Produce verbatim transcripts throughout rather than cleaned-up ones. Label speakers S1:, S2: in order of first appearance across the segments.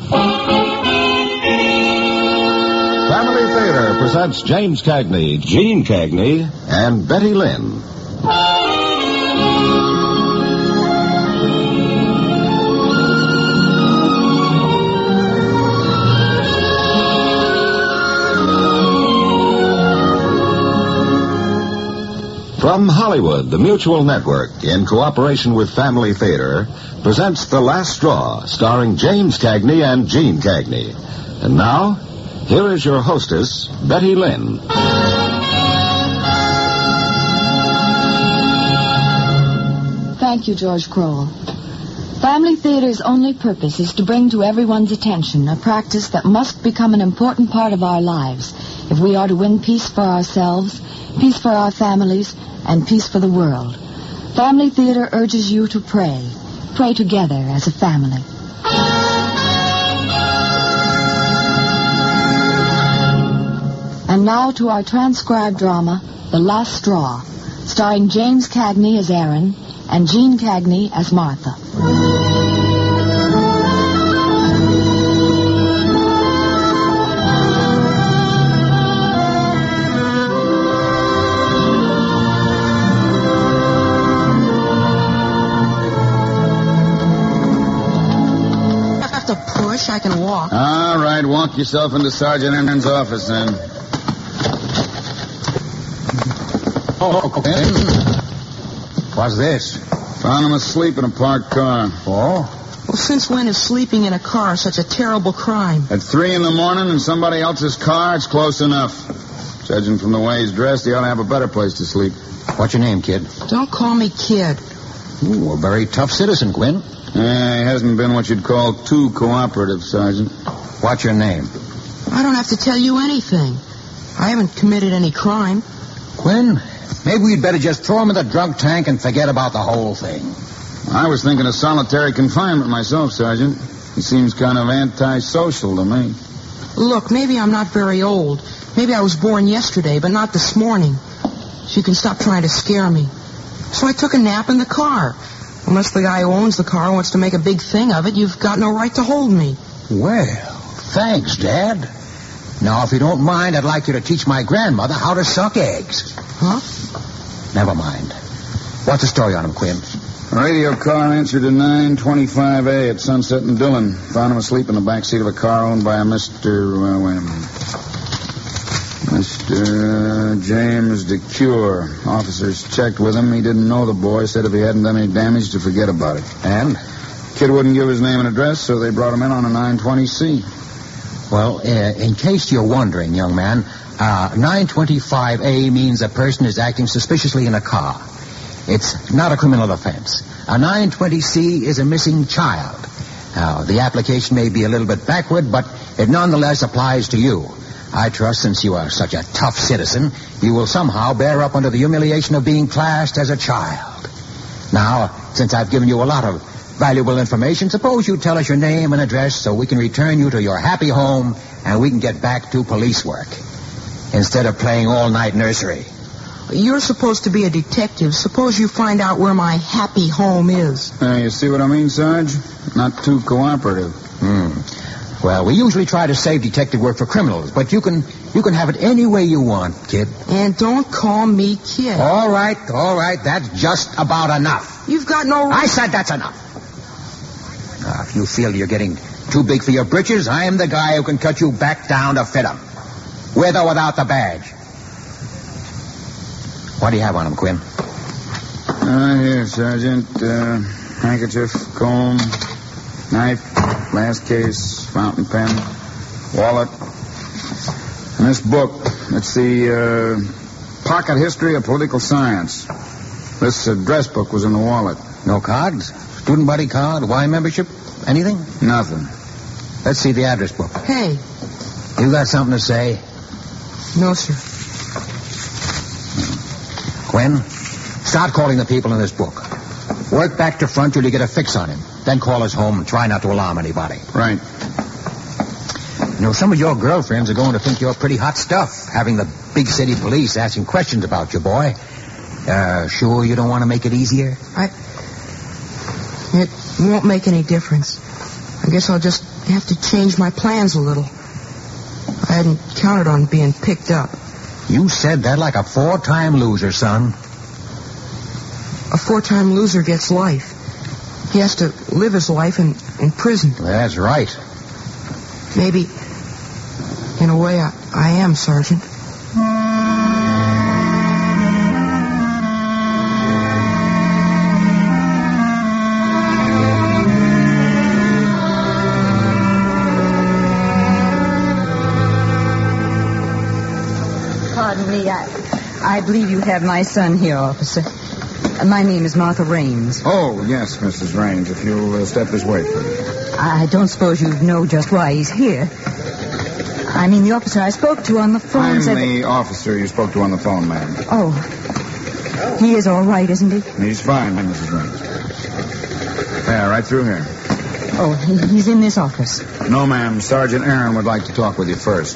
S1: Family Theater presents James Cagney, Gene Cagney, and Betty Lynn. From Hollywood, the Mutual Network, in cooperation with Family Theater, presents The Last Straw, starring James Cagney and Gene Cagney. And now, here is your hostess, Betty Lynn.
S2: Thank you, George Crowell. Family Theater's only purpose is to bring to everyone's attention a practice that must become an important part of our lives if we are to win peace for ourselves, peace for our families, and peace for the world. Family Theater urges you to pray. Pray together as a family. And now to our transcribed drama, The Last Straw, starring James Cagney as Aaron and Gene Cagney as Martha.
S3: I can walk.
S4: All right, walk yourself into Sergeant Aaron's office, then.
S5: Oh, okay. What's this?
S4: Found him asleep in a parked car.
S5: Oh?
S3: Well, since when is sleeping in a car such a terrible crime?
S4: At three in the morning in somebody else's car, it's close enough. Judging from the way he's dressed, he ought to have a better place to sleep.
S5: What's your name, kid?
S3: Don't call me kid.
S5: Ooh, a very tough citizen, Quinn.
S4: Uh, he hasn't been what you'd call too cooperative, Sergeant.
S5: What's your name?
S3: I don't have to tell you anything. I haven't committed any crime.
S5: Quinn, maybe we'd better just throw him in the drunk tank and forget about the whole thing.
S4: I was thinking of solitary confinement myself, Sergeant. He seems kind of antisocial to me.
S3: Look, maybe I'm not very old. Maybe I was born yesterday, but not this morning. So you can stop trying to scare me. So I took a nap in the car. Unless the guy who owns the car wants to make a big thing of it, you've got no right to hold me.
S5: Well, thanks, Dad. Now, if you don't mind, I'd like you to teach my grandmother how to suck eggs.
S3: Huh?
S5: Never mind. What's the story on him, Quinn?
S4: A radio car answered to nine twenty-five A at Sunset and Dillon. Found him asleep in the back seat of a car owned by a Mister Uh, wait a minute. Mister James DeCure. Officers checked with him. He didn't know the boy. Said if he hadn't done any damage, to forget about it.
S5: And?
S4: Kid wouldn't give his name and address, so they brought him in on a nine twenty C.
S5: Well, uh, in case you're wondering, young man, uh, nine twenty-five A means a person is acting suspiciously in a car. It's not a criminal offense. A nine twenty C is a missing child. Now, the application may be a little bit backward, but it nonetheless applies to you. I trust since you are such a tough citizen, you will somehow bear up under the humiliation of being classed as a child. Now, since I've given you a lot of valuable information, suppose you tell us your name and address so we can return you to your happy home and we can get back to police work instead of playing all-night nursery.
S3: You're supposed to be a detective. Suppose you find out where my happy home is.
S4: Uh, you see what I mean, Sarge? Not too cooperative.
S5: Hmm. Well, we usually try to save detective work for criminals, but you can you can have it any way you want, kid.
S3: And don't call me kid.
S5: All right, all right. That's just about enough.
S3: You've got no right.
S5: I said that's enough. Now, if you feel you're getting too big for your britches, I am the guy who can cut you back down to fit 'em, with or without the badge. What do you have on him, Quinn?
S4: Uh, here, Sergeant. Uh, handkerchief, comb, knife, glass case, fountain pen, wallet. And this book, it's the uh, Pocket History of Political Science. This address book was in the wallet.
S5: No cards? Student buddy card? Y membership? Anything?
S4: Nothing.
S5: Let's see the address book.
S3: Hey.
S5: You got something to say?
S3: No, sir.
S5: Quinn, start calling the people in this book. Work back to front till you get a fix on him. Then call us home and try not to alarm anybody.
S4: Right.
S5: You know, some of your girlfriends are going to think you're pretty hot stuff, having the big city police asking questions about you, boy. Uh, sure you don't want to make it easier?
S3: I... It won't make any difference. I guess I'll just have to change my plans a little. I hadn't counted on being picked up.
S5: You said that like a four-time loser, son.
S3: A four-time loser gets life. He has to live his life in, in prison.
S5: That's right.
S3: Maybe, in a way, I, I am, Sergeant.
S6: Pardon me, I, I believe you have my son here, officer. My name is Martha Raines.
S4: Oh, yes, Missus Raines. If you'll uh, step this way, please.
S6: I don't suppose you know just why he's here. I mean, the officer I spoke to on the phone
S4: I'm
S6: said...
S4: the officer you spoke to on the phone, ma'am.
S6: Oh. He is all right, isn't he?
S4: He's fine, Missus Raines. Yeah, right through here.
S6: Oh, he, he's in this office.
S4: No, ma'am. Sergeant Aaron would like to talk with you first.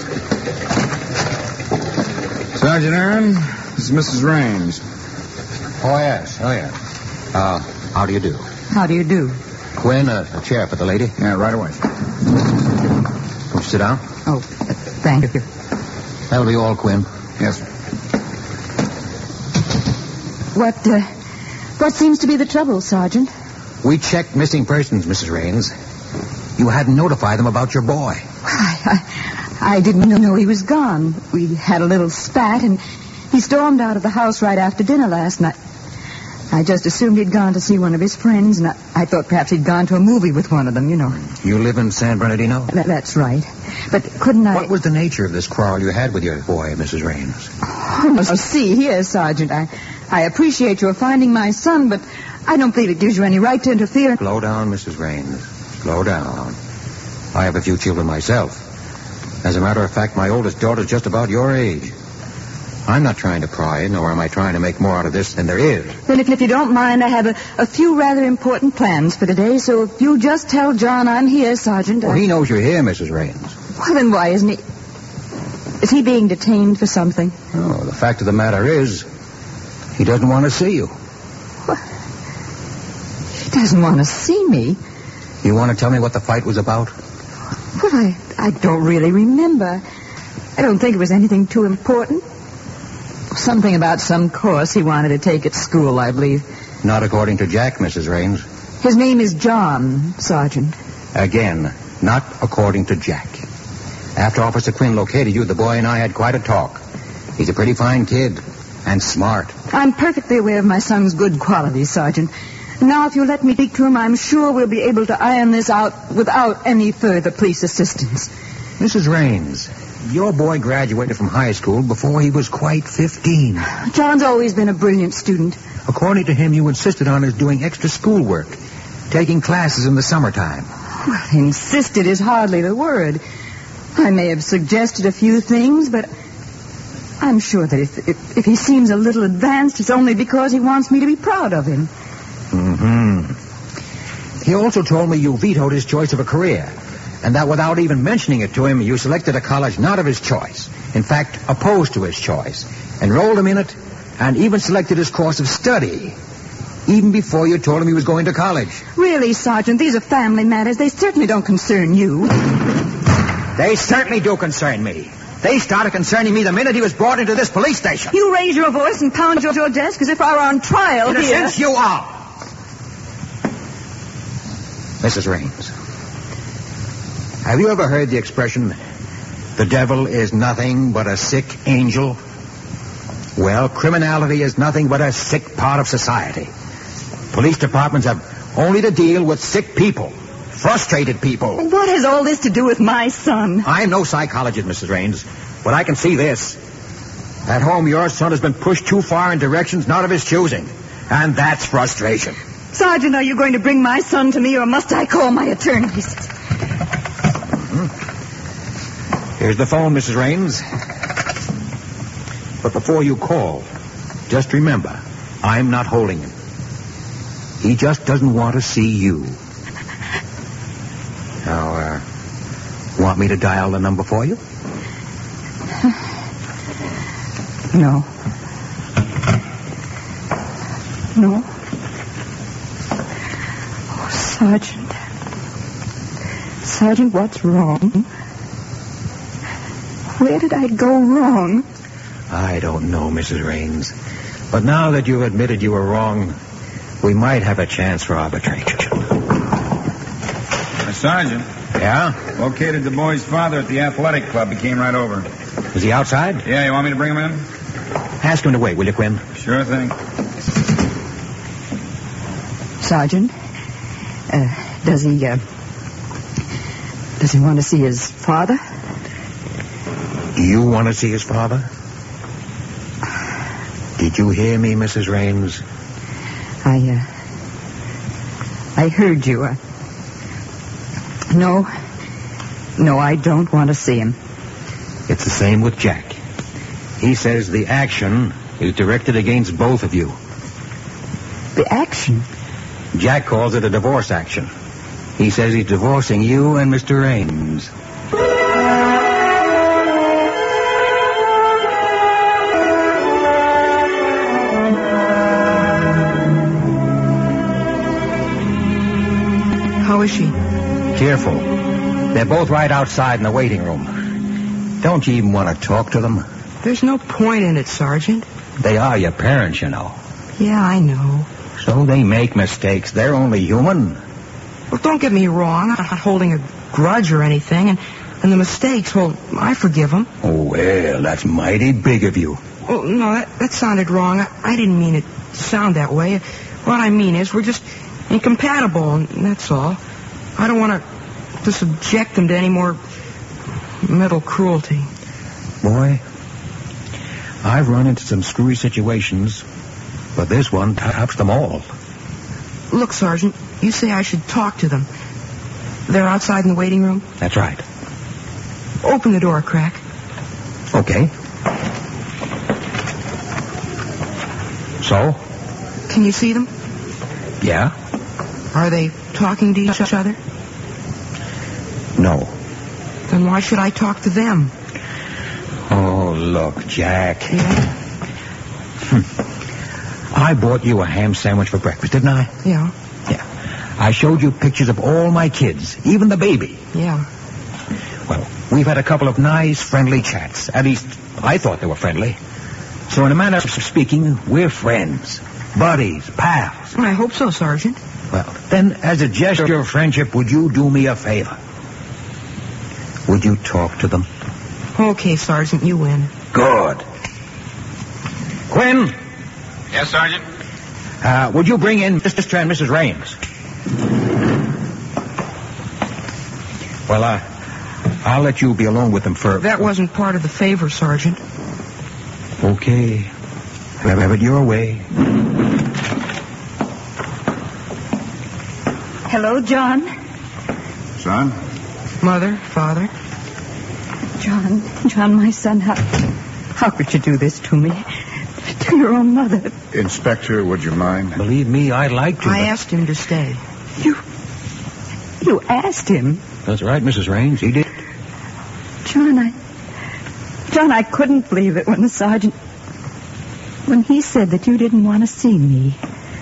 S4: Sergeant Aaron, this is Missus Raines.
S5: Oh, yes. Oh, yes. Uh, how do you do?
S6: How do you do?
S5: Quinn, a, a chair for the lady.
S4: Yeah, right away.
S5: Won't you sit down?
S6: Oh, uh, thank you.
S5: That'll be all, Quinn.
S4: Yes, sir.
S6: What, uh, what seems to be the trouble, Sergeant?
S5: We checked missing persons, Missus Raines. You hadn't notified them about your boy.
S6: I, I, I didn't know he was gone. We had a little spat, and he stormed out of the house right after dinner last night. I just assumed he'd gone to see one of his friends, and I, I thought perhaps he'd gone to a movie with one of them, you know.
S5: You live in San Bernardino?
S6: That, that's right. But couldn't I...
S5: What was the nature of this quarrel you had with your boy, Missus Raines?
S6: Oh, see here, Sergeant. I, I appreciate your finding my son, but I don't believe it gives you any right to interfere.
S5: Slow down, Missus Raines. Slow down. I have a few children myself. As a matter of fact, my oldest daughter's just about your age. I'm not trying to pry, nor am I trying to make more out of this than there is.
S6: Then if, if you don't mind, I have a, a few rather important plans for today, so if you'll just tell John I'm here, Sergeant.
S5: Well,
S6: I...
S5: he knows you're here, Missus Raines.
S6: Well, then why isn't he... Is he being detained for something?
S5: Oh, the fact of the matter is, he doesn't want to see you.
S6: What? He doesn't want to see me?
S5: You want to tell me what the fight was about?
S6: Well, I, I don't really remember. I don't think it was anything too important. Something about some course he wanted to take at school, I believe.
S5: Not according to Jack, Missus Raines.
S6: His name is John, Sergeant.
S5: Again, not according to Jack. After Officer Quinn located you, the boy and I had quite a talk. He's a pretty fine kid, and smart.
S6: I'm perfectly aware of my son's good qualities, Sergeant. Now, if you'll let me speak to him, I'm sure we'll be able to iron this out without any further police assistance.
S5: Missus Raines, your boy graduated from high school before he was quite fifteen.
S6: John's always been a brilliant student.
S5: According to him, you insisted on his doing extra schoolwork, taking classes in the summertime.
S6: Well, insisted is hardly the word. I may have suggested a few things, but I'm sure that if, if, if he seems a little advanced, it's only because he wants me to be proud of him.
S5: Mm-hmm. He also told me you vetoed his choice of a career, and that without even mentioning it to him, you selected a college not of his choice. In fact, opposed to his choice. Enrolled him in it, and even selected his course of study, even before you told him he was going to college.
S6: Really, Sergeant, these are family matters. They certainly don't concern you.
S5: They certainly do concern me. They started concerning me the minute he was brought into this police station.
S6: You raise your voice and pound your, your desk as if I were on trial
S5: in
S6: here.
S5: In a sense, you are. Missus Raines, have you ever heard the expression, the devil is nothing but a sick angel? Well, criminality is nothing but a sick part of society. Police departments have only to deal with sick people, frustrated people.
S6: What has all this to do with my son?
S5: I'm no psychologist, Missus Raines, but I can see this. At home, your son has been pushed too far in directions not of his choosing, and that's frustration.
S6: Sergeant, are you going to bring my son to me, or must I call my attorneys?
S5: Mm-hmm. Here's the phone, Missus Raines. But before you call, just remember, I'm not holding him. He just doesn't want to see you. Now, uh, want me to dial the number for you?
S6: No. No. Oh, Sergeant. Sergeant, what's wrong? Where did I go wrong?
S5: I don't know, Missus Raines. But now that you've admitted you were wrong, we might have a chance for arbitration.
S4: Uh, Sergeant.
S5: Yeah?
S4: Located the boy's father at the athletic club. He came right over.
S5: Is he outside?
S4: Yeah, you want me to bring him in?
S5: Ask him to wait, will you, Quinn?
S4: Sure thing.
S6: Sergeant, uh, does he, uh, does he want to see his father?
S5: You want to see his father? Did you hear me, Missus Raines?
S6: I, uh, I heard you. Uh, no, no, I don't want to see him.
S5: It's the same with Jack. He says the action is directed against both of you.
S6: The action?
S5: Jack calls it a divorce action. He says he's divorcing you and Mister Raines.
S3: How is she?
S5: Careful. They're both right outside in the waiting room. Don't you even want to talk to them?
S3: There's no point in it, Sergeant.
S5: They are your parents, you know.
S3: Yeah, I know.
S5: So they make mistakes. They're only human.
S3: Well, don't get me wrong. I'm not holding a grudge or anything. And, and the mistakes, well, I forgive them.
S5: Oh, well, that's mighty big of you.
S3: Oh, no, that, that sounded wrong. I, I didn't mean it to sound that way. What I mean is we're just incompatible, and that's all. I don't want to, to subject them to any more mental cruelty.
S5: Boy, I've run into some screwy situations, but this one tops them all.
S3: Look, Sergeant, you say I should talk to them. They're outside in the waiting room?
S5: That's right.
S3: Open the door a crack.
S5: Okay. So?
S3: Can you see them?
S5: Yeah.
S3: Are they talking to each other?
S5: No.
S3: Then why should I talk to them?
S5: Oh, look, Jack.
S3: Yeah?
S5: Hmm. I bought you a ham sandwich for breakfast, didn't I?
S3: Yeah.
S5: Yeah. I showed you pictures of all my kids, even the baby.
S3: Yeah.
S5: Well, we've had a couple of nice, friendly chats. At least, I thought they were friendly. So in a manner of speaking, we're friends. Buddies, pals.
S3: I hope so, Sergeant.
S5: Well, then, as a gesture of friendship, would you do me a favor? Would you talk to them?
S3: Okay, Sergeant, you win.
S5: Good. Quinn?
S4: Yes, Sergeant?
S5: Uh, would you bring in Mister and Missus Raines? Well, uh, I'll let you be alone with them for...
S3: That wasn't part of the favor, Sergeant.
S5: Okay. Have it your way.
S6: Hello, John.
S4: Son?
S3: Mother, father.
S6: John, John, my son, how, how could you do this to me? To your own mother.
S4: Inspector, would you mind?
S5: Believe me, I'd like to.
S3: I
S5: but...
S3: asked him to stay.
S6: You, you asked him?
S5: That's right, Missus Raines, he did.
S6: John, I, John, I couldn't believe it when the sergeant, when he said that you didn't want to see me.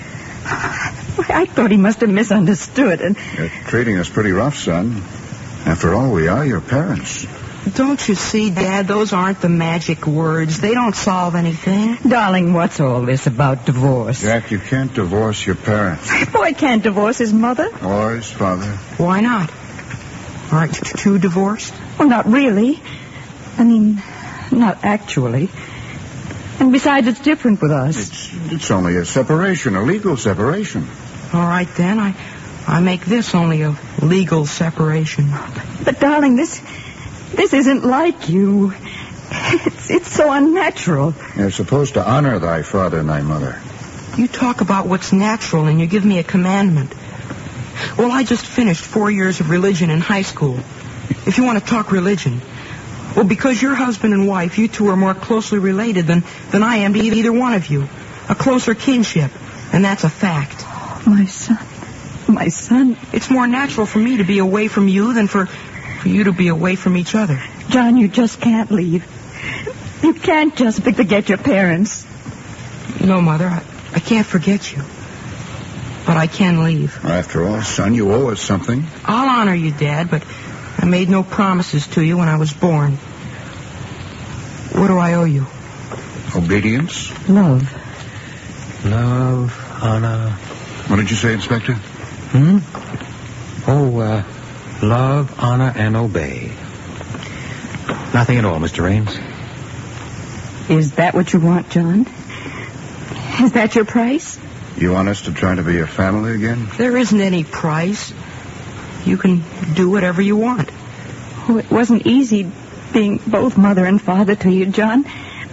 S6: I thought he must have misunderstood. And
S7: You're treating us pretty rough, son. After all, we are your parents.
S3: Don't you see, Dad, those aren't the magic words. They don't solve anything.
S6: Darling, what's all this about divorce?
S7: Jack, you can't divorce your parents.
S6: A boy can't divorce his mother.
S7: Or his father.
S3: Why not? Aren't you two divorced?
S6: Well, not really. I mean, not actually. And besides, it's different with us.
S7: It's, it's only a separation, a legal separation.
S3: All right, then. I, I make this only a legal separation.
S6: But, darling, this... This isn't like you. It's, it's so unnatural.
S7: You're supposed to honor thy father and thy mother.
S3: You talk about what's natural and you give me a commandment. Well, I just finished four years of religion in high school. If you want to talk religion. Well, because you're husband and wife, you two are more closely related than, than I am to either one of you. A closer kinship. And that's a fact.
S6: My son. My son.
S3: It's more natural for me to be away from you than for... for you to be away from each other.
S6: John, you just can't leave. You can't just forget your parents.
S3: No, Mother, I, I can't forget you. But I can leave.
S7: After all, son, you owe us something.
S3: I'll honor you, Dad, but I made no promises to you when I was born. What do I owe you?
S7: Obedience?
S6: Love.
S5: Love, honor.
S7: What did you say, Inspector?
S5: Hmm? Oh, uh, love, honor, and obey. Nothing at all, Mister Raines.
S6: Is that what you want, John? Is that your price?
S7: You want us to try to be a family again?
S3: There isn't any price. You can do whatever you want.
S6: Oh, it wasn't easy being both mother and father to you, John.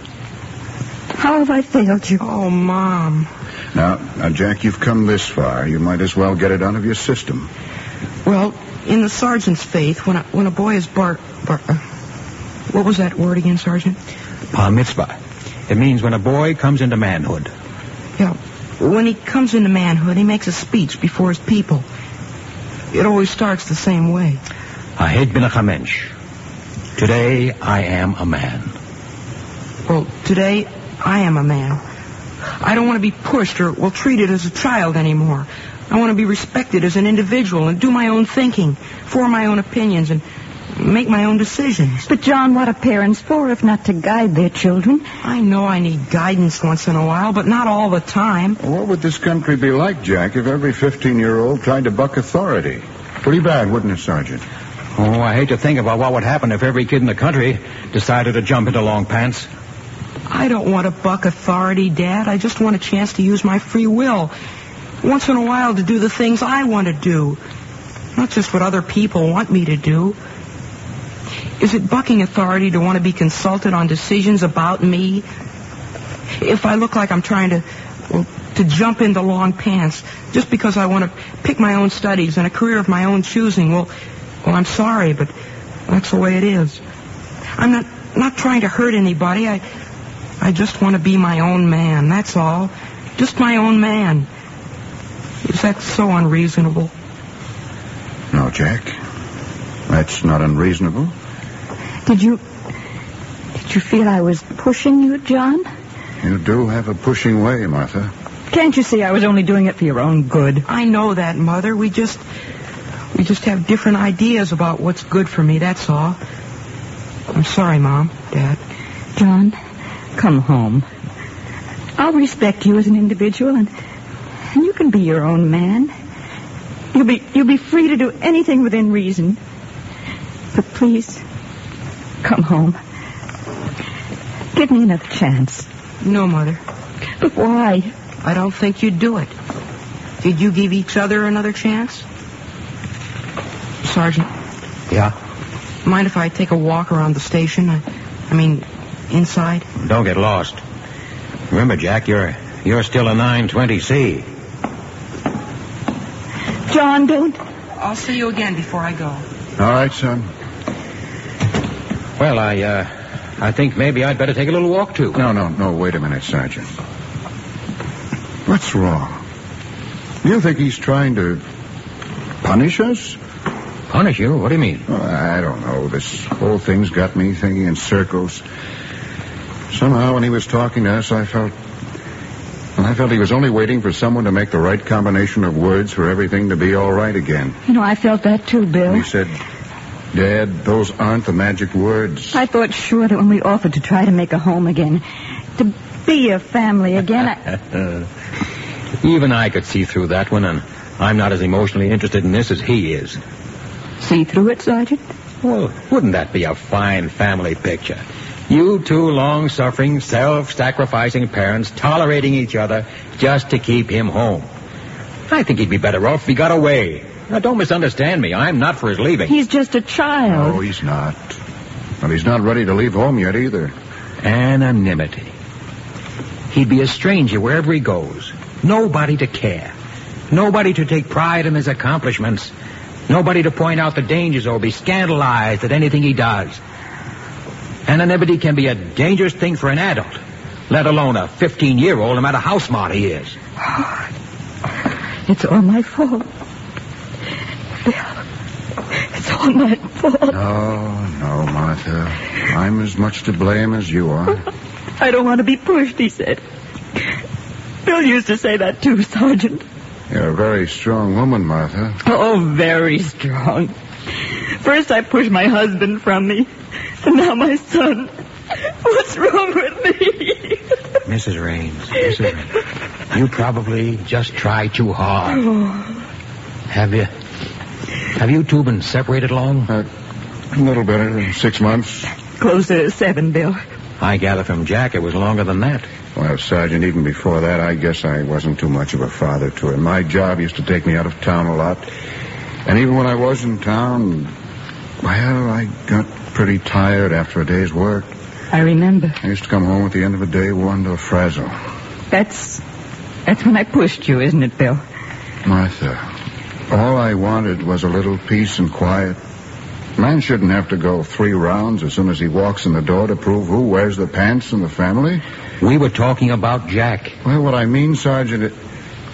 S6: How have I failed you?
S3: Oh, Mom.
S7: Now, now, Jack, you've come this far. You might as well get it out of your system.
S3: Well, in the sergeant's faith, when a, when a boy is bar... bar uh, what was that word again, Sergeant?
S5: Bar mitzvah. It means when a boy comes into manhood.
S3: Yeah. When he comes into manhood, he makes a speech before his people. It always starts the same way.
S5: Ahed bin Chamensh. Today, I am a man.
S3: Well, today, I am a man. I don't want to be pushed or, well, treated as a child anymore. I want to be respected as an individual and do my own thinking, form my own opinions, and make my own decisions.
S6: But, John, what are parents for if not to guide their children?
S3: I know I need guidance once in a while, but not all the time.
S7: What would this country be like, Jack, if every fifteen-year-old tried to buck authority? Pretty bad, wouldn't it, Sergeant?
S5: Oh, I hate to think about what would happen if every kid in the country decided to jump into long pants.
S3: I don't want to buck authority, Dad. I just want a chance to use my free will. Once in a while to do the things I want to do. Not just what other people want me to do. Is it bucking authority to want to be consulted on decisions about me? If I look like I'm trying to, well, to jump into long pants just because I want to pick my own studies and a career of my own choosing, well, well, I'm sorry, but that's the way it is. I'm not not trying to hurt anybody. I I just want to be my own man, that's all. Just my own man. Is that so unreasonable?
S7: No, Jack. That's not unreasonable.
S6: Did you... Did you feel I was pushing you, John?
S7: You do have a pushing way, Martha.
S6: Can't you see I was only doing it for your own good?
S3: I know that, Mother. We just... We just have different ideas about what's good for me, that's all. I'm sorry, Mom, Dad.
S6: John, come home. I'll respect you as an individual, and, and you can be your own man. You'll be, you'll be free to do anything within reason. But please, come home. Give me another chance.
S3: No, Mother.
S6: But why?
S3: I don't think you'd do it. Did you give each other another chance? Sergeant?
S5: Yeah?
S3: Mind if I take a walk around the station? I, I mean, inside?
S5: Don't get lost. Remember, Jack, you're you're still a nine twenty C.
S6: John, don't...
S3: I'll see you again before I go.
S7: All right, son.
S5: Well, I, uh, I think maybe I'd better take a little walk, too.
S7: No, no, no, wait a minute, Sergeant. What's wrong? You think he's trying to punish us?
S5: Punish you? What do you mean?
S7: Oh, I don't know. This whole thing's got me thinking in circles. Somehow, when he was talking to us, I felt... Well, I felt he was only waiting for someone to make the right combination of words for everything to be all right again.
S6: You know, I felt that too, Bill.
S7: And he said, Dad, those aren't the magic words.
S6: I thought sure that when we offered to try to make a home again, to be a family again, I...
S5: Even I could see through that one, and I'm not as emotionally interested in this as he is.
S6: See through it, Sergeant?
S5: Well, wouldn't that be a fine family picture? You two long-suffering, self-sacrificing parents tolerating each other just to keep him home. I think he'd be better off if he got away. Now, don't misunderstand me. I'm not for his leaving.
S6: He's just a child.
S7: No, he's not. But he's not ready to leave home yet either.
S5: Anonymity. He'd be a stranger wherever he goes. Nobody to care. Nobody to take pride in his accomplishments. Nobody to point out the dangers or be scandalized at anything he does. Anonymity can be a dangerous thing for an adult, let alone a fifteen-year-old, no matter how smart he is.
S6: It's all my fault. Bill, it's all my fault.
S7: No, no, Martha. I'm as much to blame as you are.
S6: I don't want to be pushed, he said. Bill used to say that too, Sergeant.
S7: You're a very strong woman, Martha.
S6: Oh, very strong. First I pushed my husband from me, and now my son. What's wrong with me?
S5: Missus Raines, Missus Raines, you probably just try too hard.
S6: Oh.
S5: Have you? Have you two been separated long?
S7: Uh, a little better than six months.
S6: Closer to seven, Bill.
S5: I gather from Jack it was longer than that.
S7: Well, Sergeant, even before that, I guess I wasn't too much of a father to him. My job used to take me out of town a lot. And even when I was in town, well, I got pretty tired after a day's work.
S6: I remember.
S7: I used to come home at the end of the day worn to a frazzle.
S6: That's... that's when I pushed you, isn't it, Bill?
S7: Martha, all I wanted was a little peace and quiet. Man shouldn't have to go three rounds as soon as he walks in the door to prove who wears the pants in the family.
S5: We were talking about Jack.
S7: Well, what I mean, Sergeant, it...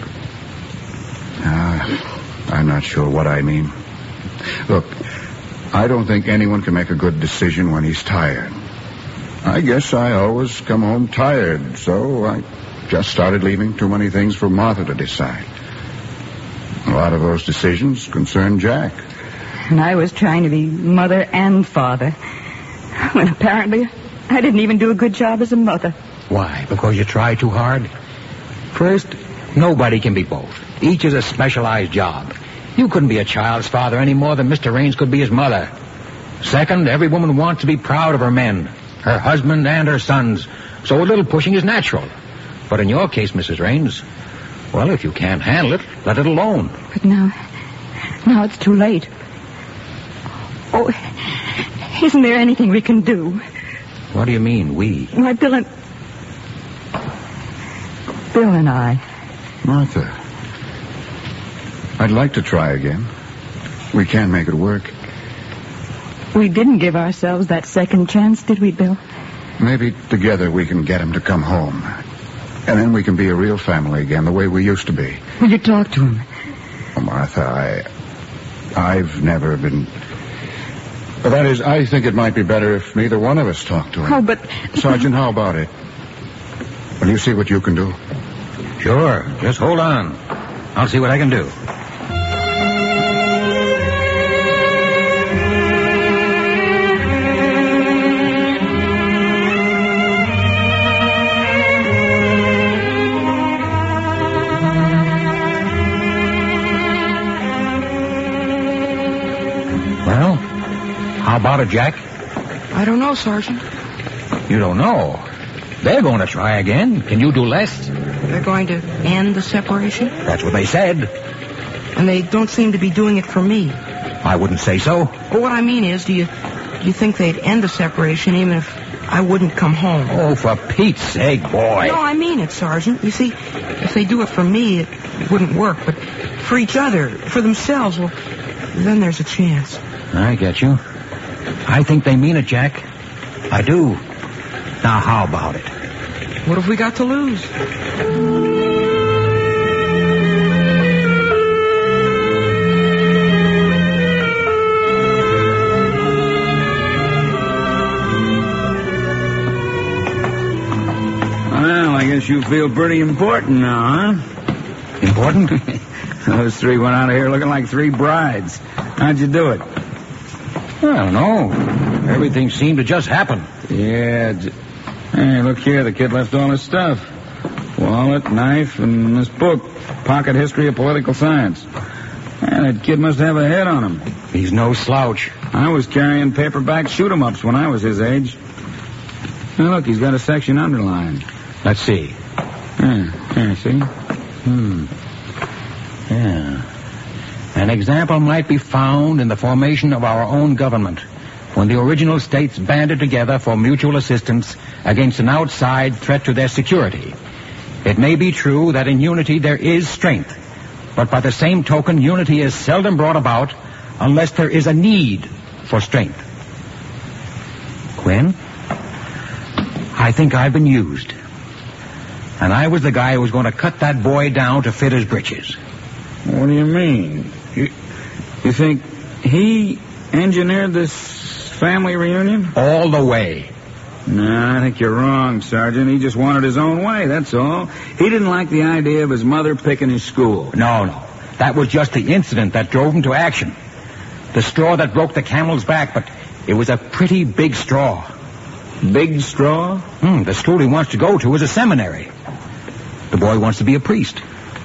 S7: Uh, I'm not sure what I mean. Look, I don't think anyone can make a good decision when he's tired. I guess I always come home tired, so I just started leaving too many things for Martha to decide. A lot of those decisions concern Jack.
S6: And I was trying to be mother and father. When apparently I didn't even do a good job as a mother.
S5: Why? Because you try too hard? First, nobody can be both. Each is a specialized job. You couldn't be a child's father any more than Mister Raines could be his mother. Second, every woman wants to be proud of her men, her husband and her sons, so a little pushing is natural. But in your case, Missus Raines, well, if you can't handle it, let it alone.
S6: But now, now it's too late. Oh, isn't there anything we can do?
S5: What do you mean, we?
S6: Why, Bill and... Bill and I.
S7: Martha, I'd like to try again. We can make it work.
S6: We didn't give ourselves that second chance, did we, Bill?
S7: Maybe together we can get him to come home. And then we can be a real family again, the way we used to be.
S6: Will you talk to him?
S7: Oh, Martha, I... I've never been... But that is, I think it might be better if neither one of us talked to him.
S6: Oh, but...
S7: Sergeant, how about it? Will you see what you can do?
S5: Sure. Just hold on. I'll see what I can do. Well, how about it, Jack?
S3: I don't know, Sergeant.
S5: You don't know. They're going to try again. Can you do less?
S3: They're going to end the separation?
S5: That's what they said.
S3: And they don't seem to be doing it for me.
S5: I wouldn't say so.
S3: Well, what I mean is, do you do you think they'd end the separation even if I wouldn't come home?
S5: Oh, for Pete's sake, boy.
S3: No, I mean it, Sergeant. You see, if they do it for me, it wouldn't work. But for each other, for themselves, well, then there's a chance.
S5: I get you. I think they mean it, Jack. I do. Now, how about it?
S3: What have we got to lose?
S4: Well, I guess you feel pretty important now, huh?
S5: Important?
S4: Those three went out of here looking like three brides. How'd you do it?
S5: I don't know. Everything seemed to just happen.
S4: Yeah. J- hey, look here. The kid left all his stuff. Wallet, knife, and this book. Pocket History of Political Science. Man, that kid must have a head on him.
S5: He's no slouch.
S4: I was carrying paperback shoot-'em-ups when I was his age. Now, look, he's got a section underlined.
S5: Let's see.
S4: Yeah, yeah, see?
S5: Hmm. Yeah. An example might be found in the formation of our own government, when the original states banded together for mutual assistance against an outside threat to their security. It may be true that in unity there is strength, but by the same token, unity is seldom brought about unless there is a need for strength. Quinn, I think I've been used. And I was the guy who was going to cut that boy down to fit his britches.
S4: What do you mean? You, you think he engineered this family reunion?
S5: All the way.
S4: No, I think you're wrong, Sergeant. He just wanted his own way, that's all. He didn't like the idea of his mother picking his school.
S5: No, no. That was just the incident that drove him to action. The straw that broke the camel's back, but it was a pretty big straw.
S7: Big straw?
S5: Hmm, the school he wants to go to is a seminary. The boy wants to be a priest.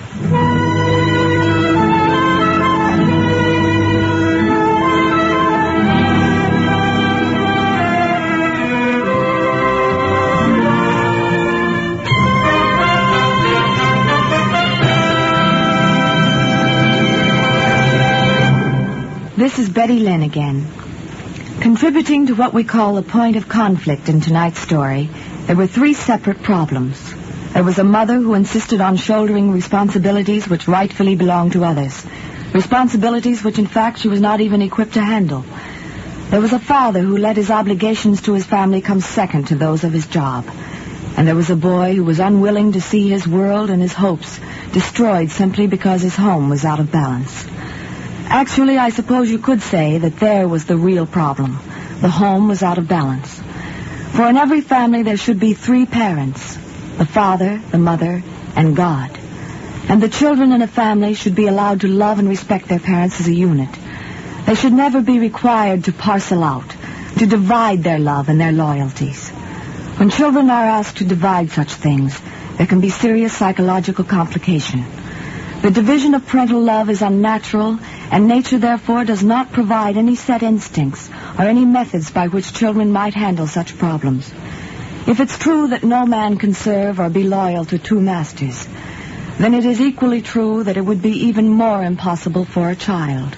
S2: This is Betty Lynn again. Contributing to what we call a point of conflict in tonight's story, there were three separate problems. There was a mother who insisted on shouldering responsibilities which rightfully belonged to others, responsibilities which in fact she was not even equipped to handle. There was a father who let his obligations to his family come second to those of his job. And there was a boy who was unwilling to see his world and his hopes destroyed simply because his home was out of balance. Actually, I suppose you could say that there was the real problem. The home was out of balance. For in every family there should be three parents, the father, the mother, and God. And the children in a family should be allowed to love and respect their parents as a unit. They should never be required to parcel out, to divide their love and their loyalties. When children are asked to divide such things, there can be serious psychological complication. The division of parental love is unnatural, and nature, therefore, does not provide any set instincts or any methods by which children might handle such problems. If it's true that no man can serve or be loyal to two masters, then it is equally true that it would be even more impossible for a child.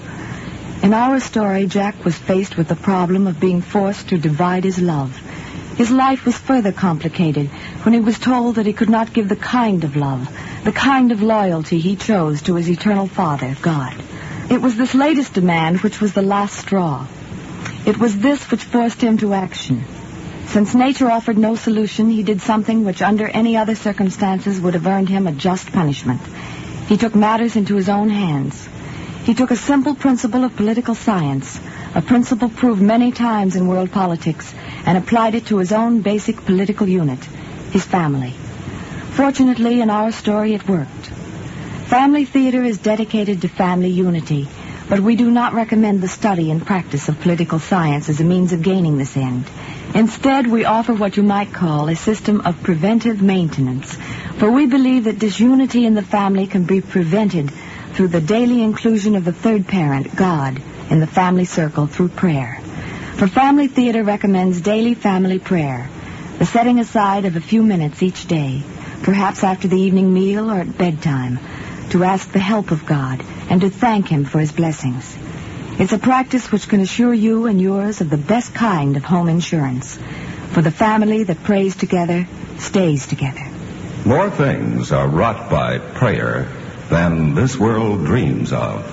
S2: In our story, Jack was faced with the problem of being forced to divide his love. His life was further complicated when he was told that he could not give the kind of love, the kind of loyalty he chose to his eternal Father, God. It was this latest demand which was the last straw. It was this which forced him to action. Since nature offered no solution, he did something which under any other circumstances would have earned him a just punishment. He took matters into his own hands. He took a simple principle of political science, a principle proved many times in world politics, and applied it to his own basic political unit, his family. Fortunately, in our story, it worked. Family theater is dedicated to family unity, but we do not recommend the study and practice of political science as a means of gaining this end. Instead, we offer what you might call a system of preventive maintenance, for we believe that disunity in the family can be prevented through the daily inclusion of the third parent, God, in the family circle through prayer. For Family Theater recommends daily family prayer, the setting aside of a few minutes each day, perhaps after the evening meal or at bedtime, to ask the help of God and to thank Him for His blessings. It's a practice which can assure you and yours of the best kind of home insurance. For the family that prays together stays together.
S1: More things are wrought by prayer than this world dreams of.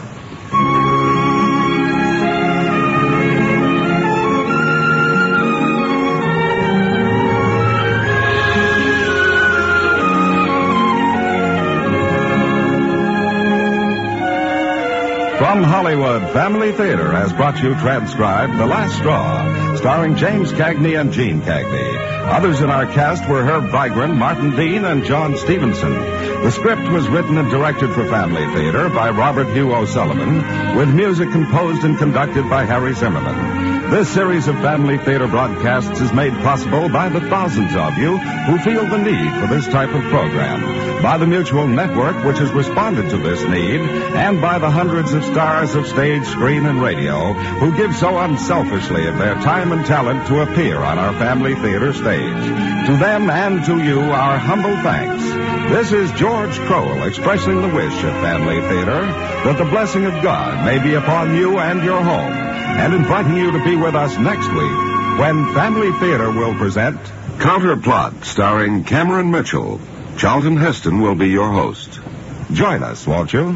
S1: From Hollywood, Family Theater has brought you transcribed The Last Straw, starring James Cagney and Gene Cagney. Others in our cast were Herb Vigran, Martin Dean, and John Stevenson. The script was written and directed for Family Theater by Robert Hugh O'Sullivan, with music composed and conducted by Harry Zimmerman. This series of Family Theater broadcasts is made possible by the thousands of you who feel the need for this type of program, by the Mutual Network, which has responded to this need, and by the hundreds of stars of stage, screen, and radio who give so unselfishly of their time and talent to appear on our Family Theater stage. To them and to you, our humble thanks. This is George Crowell expressing the wish of Family Theater that the blessing of God may be upon you and your home, and inviting you to be with us next week when Family Theater will present Counterplot, starring Cameron Mitchell. Charlton Heston will be your host. Join us, won't you?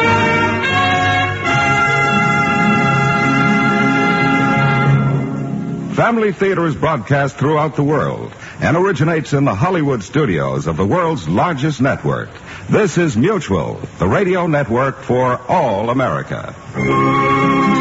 S1: Family Theater is broadcast throughout the world and originates in the Hollywood studios of the world's largest network. This is Mutual, the radio network for all America.